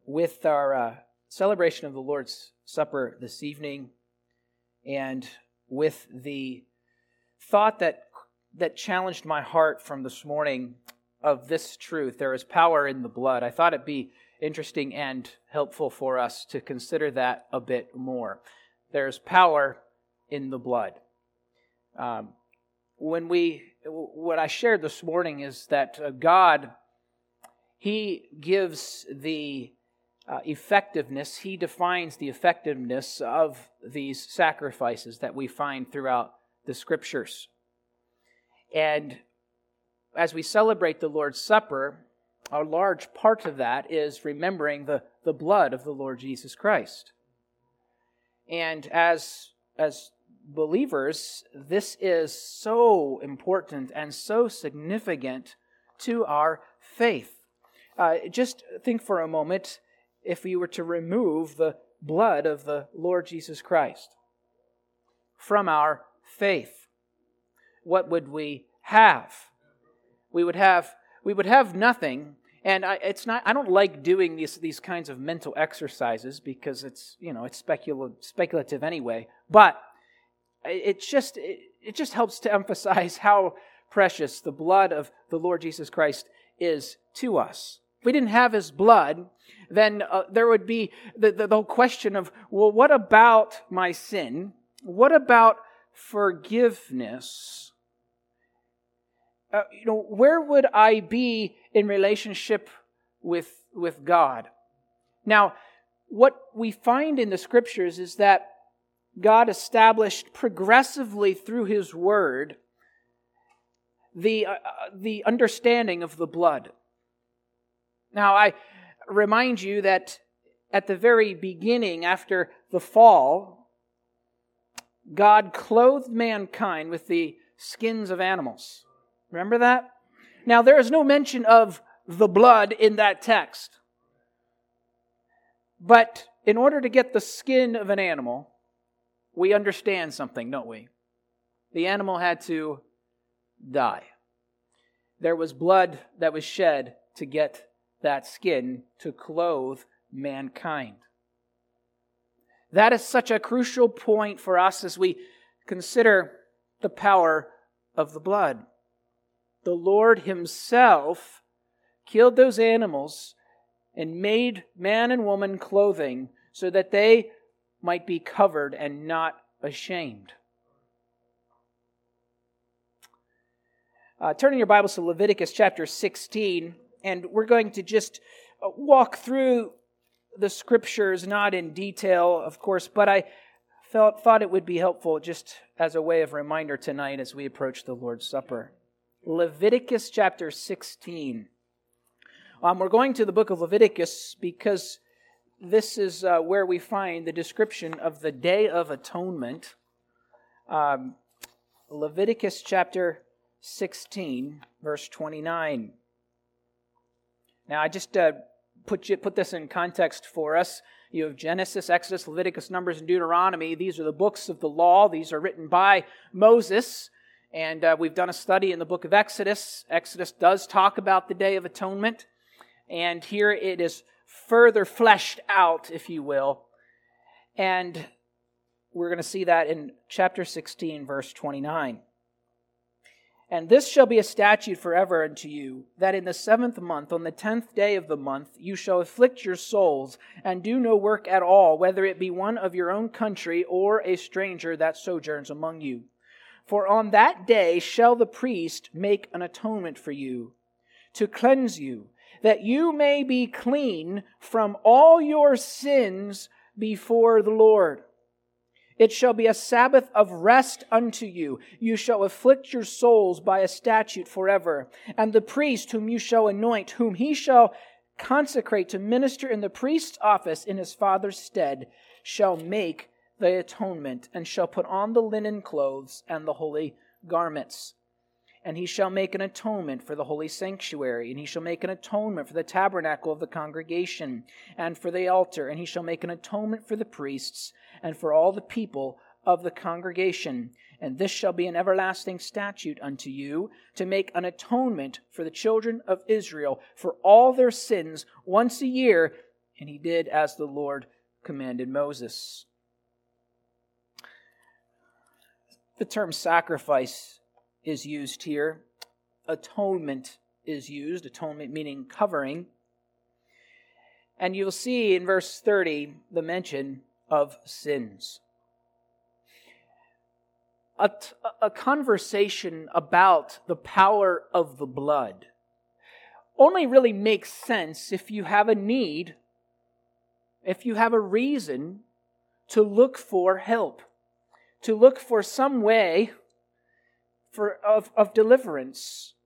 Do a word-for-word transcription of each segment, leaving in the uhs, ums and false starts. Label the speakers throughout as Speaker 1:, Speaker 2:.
Speaker 1: with our uh, celebration of the Lord's Supper this evening, and with the thought that that challenged my heart from this morning of this truth, there is power in the blood, I thought it'd be interesting and helpful for us to consider that a bit more. There's power in the blood. Um, when we, what I shared this morning is that uh, God, He gives the uh, effectiveness, He defines the effectiveness of these sacrifices that we find throughout the Scriptures. And as we celebrate the Lord's Supper, a large part of that is remembering the, the blood of the Lord Jesus Christ. And as, as believers, this is so important and so significant to our faith. Uh, just think for a moment, if we were to remove the blood of the Lord Jesus Christ from our faith, what would we have? We would have we would have nothing. And I, it's not. I don't like doing these these kinds of mental exercises because it's you know it's speculative speculative anyway. But it just it, it just helps to emphasize how precious the blood of the Lord Jesus Christ is to us. If we didn't have His blood, then uh, there would be the, the the whole question of, well, what about my sin? What about forgiveness? Uh, you know, where would I be in relationship with, with God? Now, what we find in the Scriptures is that God established progressively through His Word the, uh, the understanding of the blood. Now, I remind you that at the very beginning, after the fall, God clothed mankind with the skins of animals. Remember that? Now, there is no mention of the blood in that text. But in order to get the skin of an animal, we understand something, don't we? The animal had to die. There was blood that was shed to get that skin to clothe mankind. That is such a crucial point for us as we consider the power of the blood. The Lord Himself killed those animals and made man and woman clothing so that they might be covered and not ashamed. Uh, turning your Bibles to Leviticus chapter sixteen, and we're going to just walk through the Scriptures, not in detail, of course, but I felt thought it would be helpful just as a way of reminder tonight as we approach the Lord's Supper. Leviticus chapter sixteen. Um, we're going to the book of Leviticus because this is uh, where we find the description of the Day of Atonement. Um, Leviticus chapter sixteen, verse twenty-nine. Now, I just uh, put you, put this in context for us. You have Genesis, Exodus, Leviticus, Numbers, and Deuteronomy. These are the books of the law. These are written by Moses. And uh, we've done a study in the book of Exodus. Exodus does talk about the Day of Atonement. And here it is further fleshed out, if you will. And we're going to see that in chapter sixteen, verse twenty-nine. And this shall be a statute forever unto you, that in the seventh month, on the tenth day of the month, you shall afflict your souls, and do no work at all, whether it be one of your own country, or a stranger that sojourns among you. For on that day shall the priest make an atonement for you, to cleanse you, that you may be clean from all your sins before the Lord. It shall be a Sabbath of rest unto you. You shall afflict your souls by a statute forever. And the priest whom you shall anoint, whom he shall consecrate to minister in the priest's office in his father's stead, shall make the atonement, and shall put on the linen clothes and the holy garments. And he shall make an atonement for the holy sanctuary, and he shall make an atonement for the tabernacle of the congregation, and for the altar, and he shall make an atonement for the priests, and for all the people of the congregation. And this shall be an everlasting statute unto you, to make an atonement for the children of Israel for all their sins once a year, And he did as the Lord commanded Moses. The term sacrifice is used here. Atonement is used, atonement meaning covering. And you'll see in verse thirty the mention of sins. A, a conversation about the power of the blood only really makes sense if you have a need, if you have a reason to look for help, to look for some way for, of, of deliverance.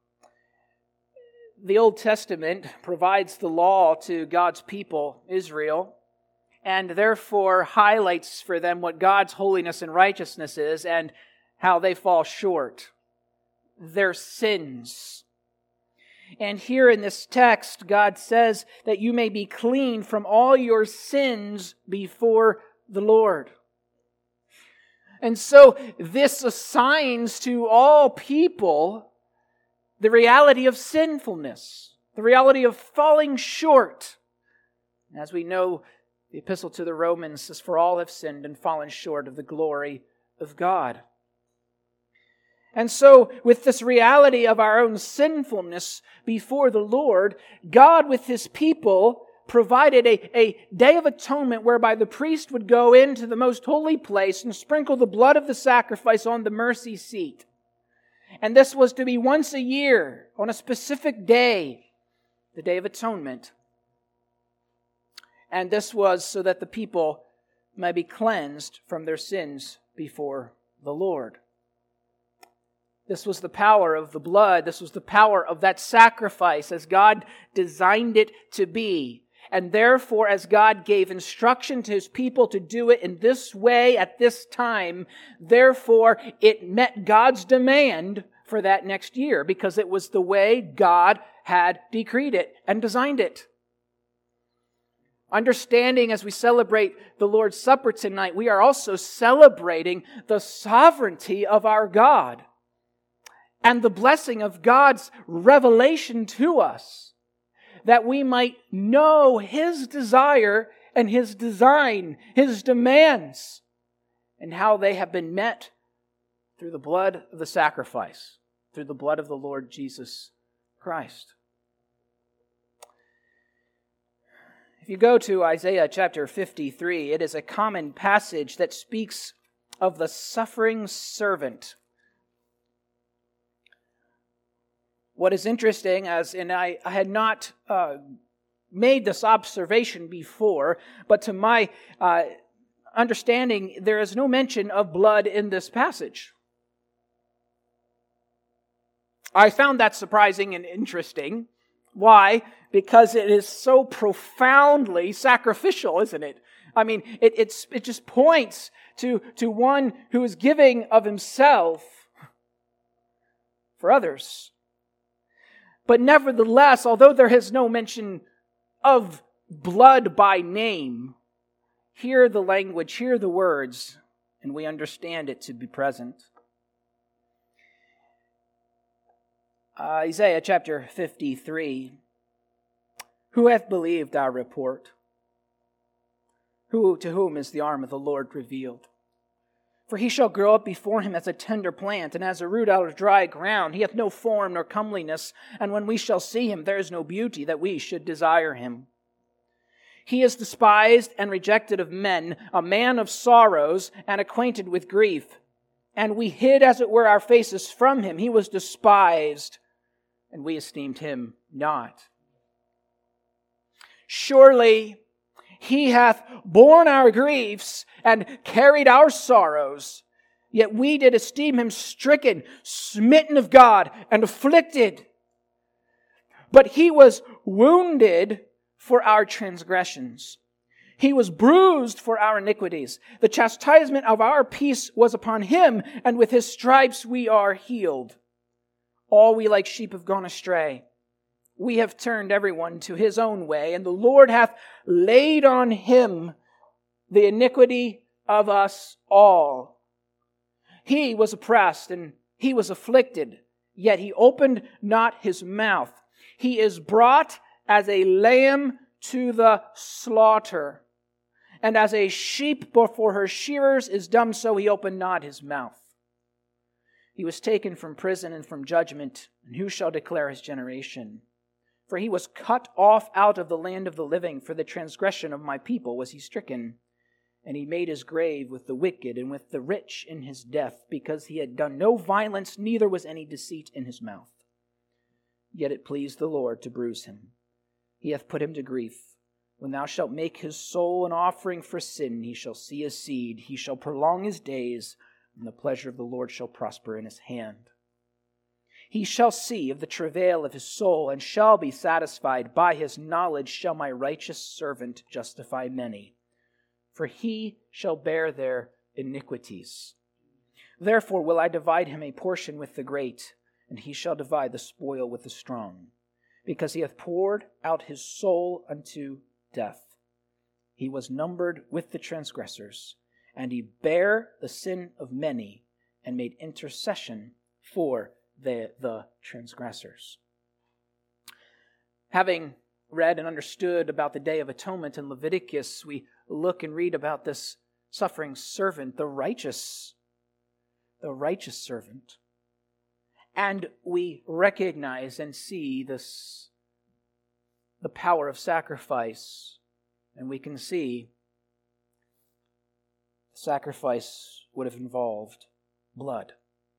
Speaker 1: The Old Testament provides the law to God's people, Israel, and therefore highlights for them what God's holiness and righteousness is and how they fall short, their sins. And here in this text, God says that you may be clean from all your sins before the Lord. And so this assigns to all people the reality of sinfulness, the reality of falling short. As we know, the Epistle to the Romans says, "For all have sinned and fallen short of the glory of God." And so, with this reality of our own sinfulness before the Lord, God with His people provided a, a day of atonement whereby the priest would go into the most holy place and sprinkle the blood of the sacrifice on the mercy seat. And this was to be once a year, on a specific day, the Day of Atonement. And this was so that the people might be cleansed from their sins before the Lord. This was the power of the blood. This was the power of that sacrifice as God designed it to be. And therefore, as God gave instruction to His people to do it in this way at this time, therefore it met God's demand for that next year because it was the way God had decreed it and designed it. Understanding as we celebrate the Lord's Supper tonight, we are also celebrating the sovereignty of our God and the blessing of God's revelation to us, that we might know His desire and His design, His demands, and how they have been met through the blood of the sacrifice, through the blood of the Lord Jesus Christ. If you go to Isaiah chapter fifty-three, it is a common passage that speaks of the suffering servant. What is interesting, as and I, I had not uh, made this observation before, but to my uh, understanding, there is no mention of blood in this passage. I found that surprising and interesting. Why? Because it is so profoundly sacrificial, isn't it? I mean, it it's, it just points to, to one who is giving of himself for others. But nevertheless, although there is no mention of blood by name, hear the language, hear the words, and we understand it to be present. Uh, Isaiah chapter fifty-three. Who hath believed our report? Who to whom is the arm of the Lord revealed? For he shall grow up before him as a tender plant, and as a root out of dry ground. He hath no form nor comeliness, and when we shall see him, there is no beauty that we should desire him. He is despised and rejected of men, a man of sorrows and acquainted with grief. And we hid, as it were, our faces from him. He was despised, and we esteemed him not. Surely he hath borne our griefs and carried our sorrows. Yet we did esteem him stricken, smitten of God, and afflicted. But he was wounded for our transgressions. He was bruised for our iniquities. The chastisement of our peace was upon him, and with his stripes we are healed. All we like sheep have gone astray. We have turned everyone to his own way, and the Lord hath laid on him the iniquity of us all. He was oppressed and he was afflicted, yet he opened not his mouth. He is brought as a lamb to the slaughter. And as a sheep before her shearers is dumb, so he opened not his mouth. He was taken from prison and from judgment, and who shall declare his generation? For he was cut off out of the land of the living, for the transgression of my people was he stricken. And he made his grave with the wicked and with the rich in his death, because he had done no violence, neither was any deceit in his mouth. Yet it pleased the Lord to bruise him. He hath put him to grief. When thou shalt make his soul an offering for sin, he shall see his seed, he shall prolong his days, and the pleasure of the Lord shall prosper in his hand. He shall see of the travail of his soul, and shall be satisfied. By his knowledge shall my righteous servant justify many, for he shall bear their iniquities. Therefore will I divide him a portion with the great, and he shall divide the spoil with the strong, because he hath poured out his soul unto death. He was numbered with the transgressors, and he bare the sin of many, and made intercession for the, the transgressors. Having read and understood about the Day of Atonement in Leviticus, we look and read about this suffering servant, the righteous, the righteous servant. And we recognize and see this, the power of sacrifice, and we can see sacrifice would have involved blood.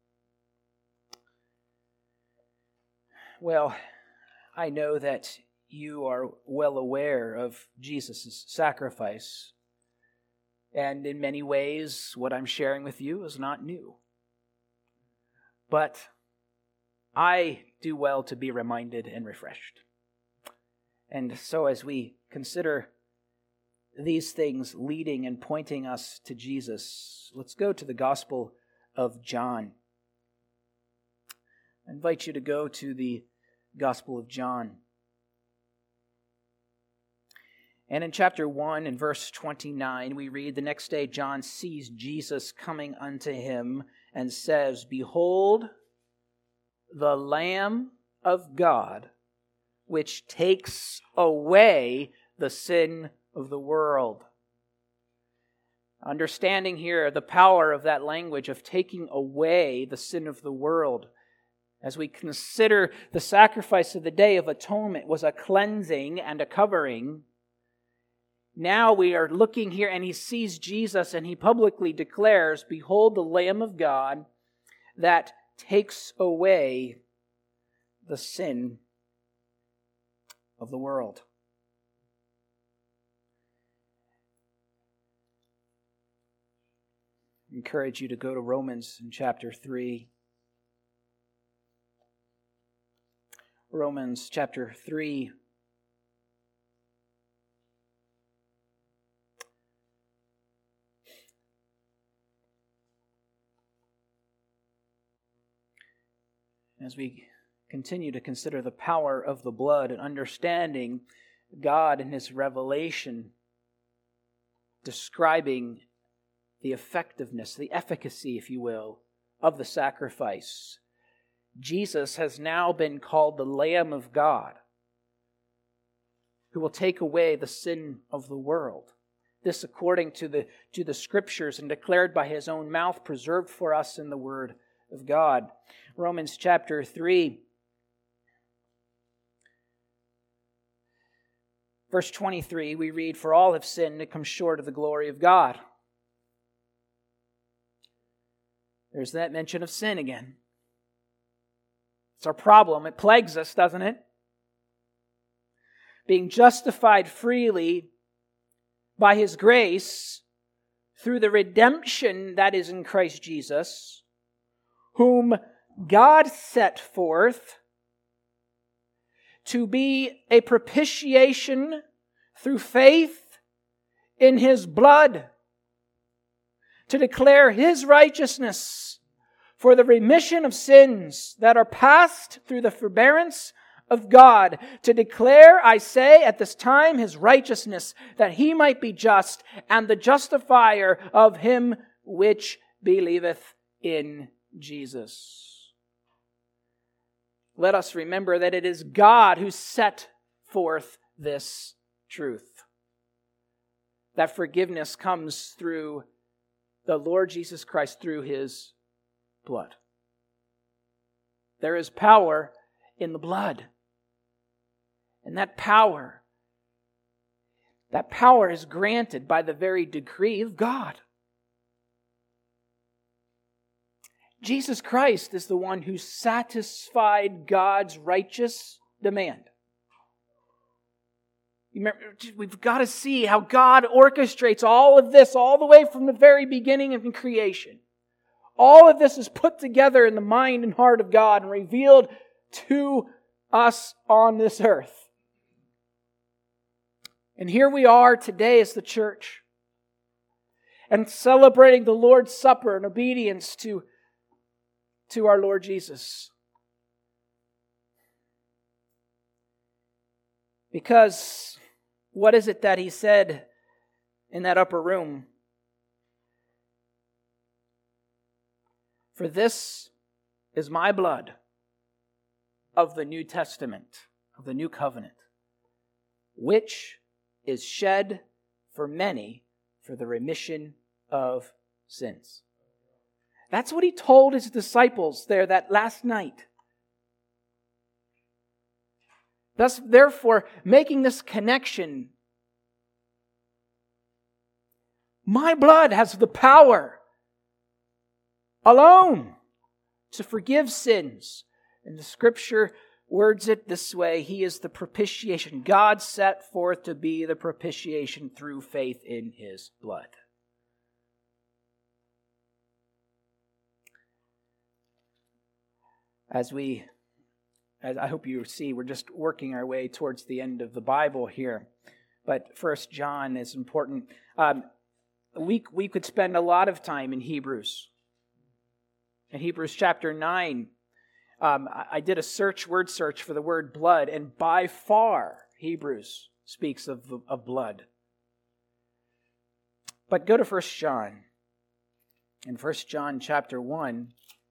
Speaker 1: Well, I know that you are well aware of Jesus' sacrifice, and in many ways, what I'm sharing with you is not new. But I do well to be reminded and refreshed. And so as we consider these things leading and pointing us to Jesus, let's go to the Gospel of John. I invite you to go to the Gospel of John. And in chapter one, in verse twenty-nine, we read, "The next day John sees Jesus coming unto him, and says, Behold, the Lamb of God, which takes away the sin of the world." Understanding here the power of that language of taking away the sin of the world, as we consider the sacrifice of the Day of Atonement was a cleansing and a covering. Now we are looking here, and he sees Jesus, and he publicly declares, Behold the Lamb of God that takes away the sin of the world. I encourage you to go to Romans in chapter three. Romans chapter three. As we continue to consider the power of the blood and understanding God in His revelation, describing the effectiveness, the efficacy, if you will, of the sacrifice. Jesus has now been called the Lamb of God, who will take away the sin of the world. This according to the, to the Scriptures and declared by His own mouth, preserved for us in the Word of God. Romans chapter three, verse twenty-three, we read, For all have sinned and come short of the glory of God. There's that mention of sin again. It's our problem. It plagues us, doesn't it? Being justified freely by His grace through the redemption that is in Christ Jesus, whom God set forth to be a propitiation through faith in His blood, to declare His righteousness for the remission of sins that are passed through the forbearance of God, to declare, I say, at this time His righteousness, that He might be just and the justifier of him which believeth in Jesus. Let us remember that it is God who set forth this truth. That forgiveness comes through the Lord Jesus Christ, through His blood. There is power in the blood. And that power, that power is granted by the very decree of God. Jesus Christ is the one who satisfied God's righteous demand. Remember, we've got to see how God orchestrates all of this all the way from the very beginning of creation. All of this is put together in the mind and heart of God and revealed to us on this earth. And here we are today as the church, and celebrating the Lord's Supper in obedience to, to our Lord Jesus. Because what is it that He said in that upper room? For this is my blood of the New Testament, of the New Covenant, which is shed for many for the remission of sins. That's what He told His disciples there that last night. Thus, therefore, making this connection, my blood has the power alone to forgive sins. And the Scripture words it this way: He is the propitiation. God set forth to be the propitiation through faith in His blood. As we, as I hope you see, we're just working our way towards the end of the Bible here. But First John is important. Um, we, we could spend a lot of time in Hebrews. In Hebrews chapter nine, Um, I did a search, word search for the word blood, and by far Hebrews speaks of, of blood. But go to First John. In First John chapter one,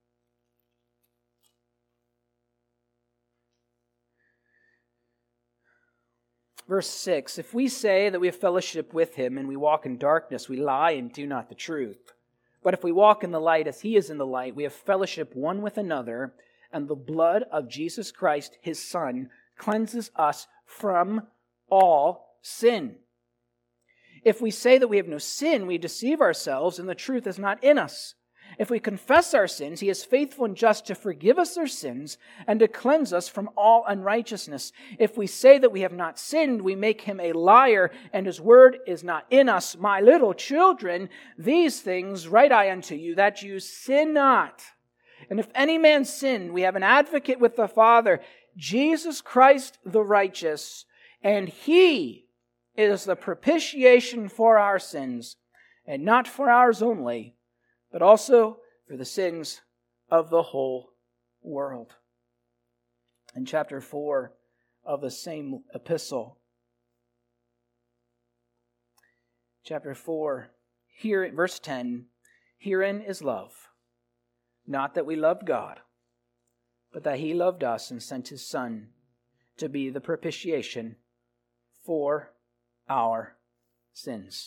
Speaker 1: verse six, if we say that we have fellowship with Him and we walk in darkness, we lie and do not the truth. But if we walk in the light as He is in the light, we have fellowship one with another, and the blood of Jesus Christ, His Son, cleanses us from all sin. If we say that we have no sin, we deceive ourselves, and the truth is not in us. If we confess our sins, He is faithful and just to forgive us our sins and to cleanse us from all unrighteousness. If we say that we have not sinned, we make Him a liar, and His word is not in us. My little children, these things write I unto you, that you sin not. And if any man sin, we have an advocate with the Father, Jesus Christ the righteous, and He is the propitiation for our sins, and not for ours only, but also for the sins of the whole world. In chapter four of the same epistle, chapter four, here at verse ten, herein is love. Not that we loved God, but that He loved us and sent His Son to be the propitiation for our sins.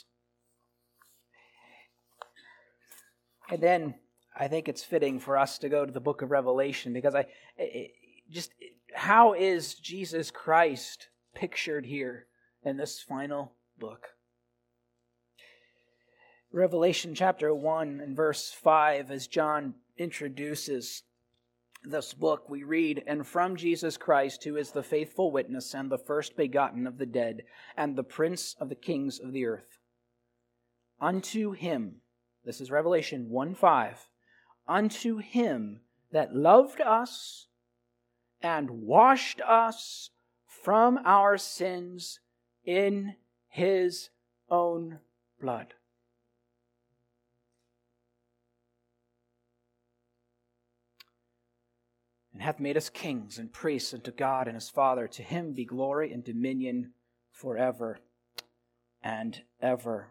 Speaker 1: And then I think it's fitting for us to go to the book of Revelation, because I it, just how is Jesus Christ pictured here in this final book? Revelation chapter one and verse five, as John introduces this book, we read, and from Jesus Christ, who is the faithful witness and the first begotten of the dead, and the prince of the kings of the earth. Unto Him, this is Revelation one five, unto Him that loved us and washed us from our sins in His own blood. And hath made us kings and priests unto God and His Father. To Him be glory and dominion forever and ever.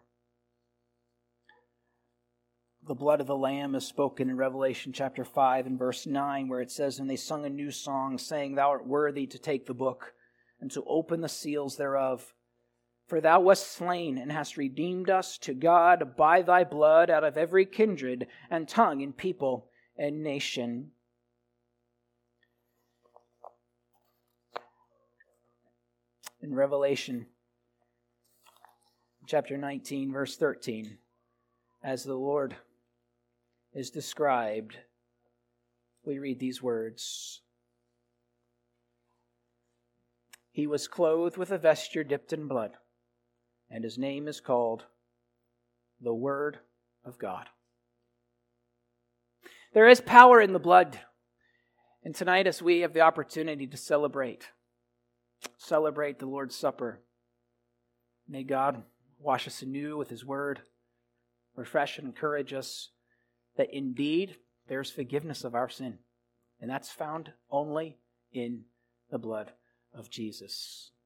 Speaker 1: The blood of the Lamb is spoken in Revelation chapter five and verse nine, where it says, and they sung a new song, saying, Thou art worthy to take the book and to open the seals thereof. For thou wast slain, and hast redeemed us to God by thy blood out of every kindred and tongue and people and nation. In Revelation chapter nineteen, verse thirteen, as the Lord is described, we read these words. He was clothed with a vesture dipped in blood, and his name is called the Word of God. There is power in the blood. And tonight, as we have the opportunity to celebrate, celebrate the Lord's Supper, may God wash us anew with His Word, refresh and encourage us that indeed there's forgiveness of our sin. And that's found only in the blood of Jesus.